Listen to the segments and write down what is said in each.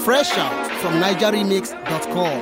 Fresh out from NigerRemix.com.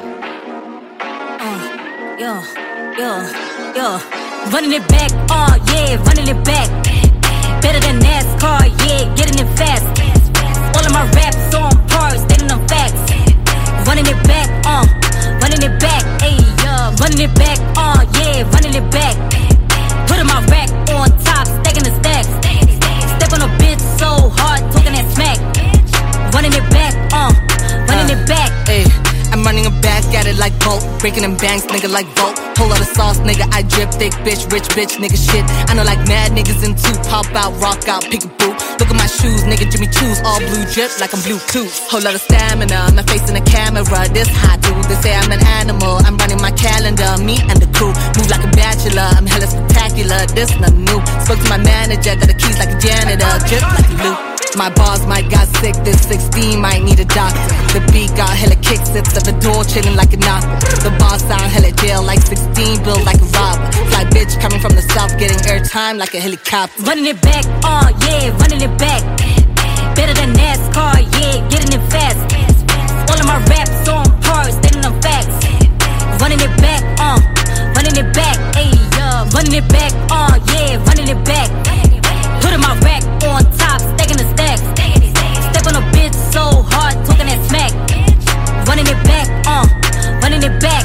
Running it back, running it back. Better than NASCAR, getting it fast. All of my raps on par, stating them facts. Running it back, running it back, running it back, running it back. Putting my rack on top, stacking the stacks. Step on a bitch so hard, talking that smack. Running it back, running it back. I'm running it back at it like Bolt. Breaking them banks, nigga, like Volt. Whole lot of sauce, nigga, I drip thick, bitch, rich bitch, nigga, shit. I know like mad niggas in two, pop out, rock out, pick a boo. Look at my shoes, nigga, Jimmy Choo's, all blue drip like I'm Bluetooth. Whole lot of stamina, my face in the camera, this hot dude. They say I'm an animal, I'm running my calendar, me and the crew. Move like a bachelor, I'm hella spectacular, this nothing new. Spoke to my manager, got the keys like a janitor, drip like a loop. My bars might got sick, this 16 might need a doctor. The beat got hella kicks, it's at the door chilling like a knocker. The bars sound hella jail like 16, built like a robber. Fly bitch coming from the south, getting airtime like a helicopter. Running it back, running it back. Better than NASCAR, getting it fast. All of my raps on par, stating them facts. Running it back, running it back, running it back, running it back. Putting my rack on top, stacking the stacks. Step on a bitch so hard, talking that smack. Running it back, running it back.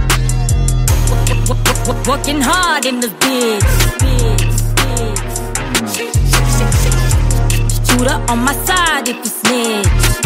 Working hard in this bitch. Shooter on my side if you snitch.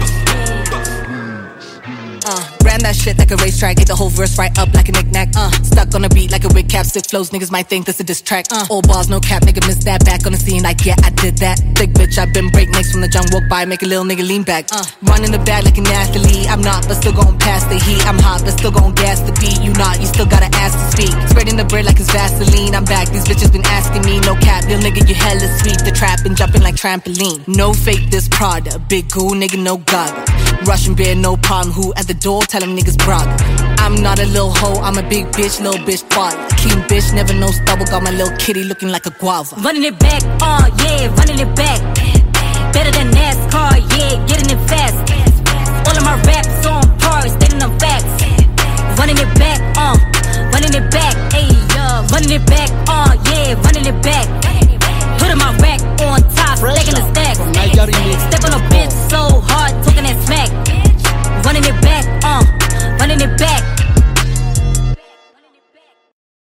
Ran that shit like a racetrack, get the whole verse right up like a knick-knack. Stuck on a beat like a wig cap, sick flows, niggas might think this a diss track. All bars, no cap, nigga miss that. Back on the scene like, yeah, I did that. Big bitch, I've been breaknecks from the jump, walk by, make a little nigga lean back. Running the bag like an athlete, I'm not, but still gon' pass the heat. I'm hot, but still gon' gas the beat. You not, you still gotta ask to speak. Spreading the bread like it's Vaseline, I'm back, these bitches been asking me. No cap, little nigga, you hella sweet. The trapping, jumping like trampoline. No fake, this Prada, big goo, nigga, no gaga. Russian beer, no problem, who at the door, tell them niggas brag. I'm not a little hoe, I'm a big bitch, little bitch father. Clean bitch, never no stubble, got my little kitty looking like a guava. Running it back, running it back. Better than NASCAR, getting it fast. All of my raps on par, stating them facts. Running it back, running it back, running it back, running it back.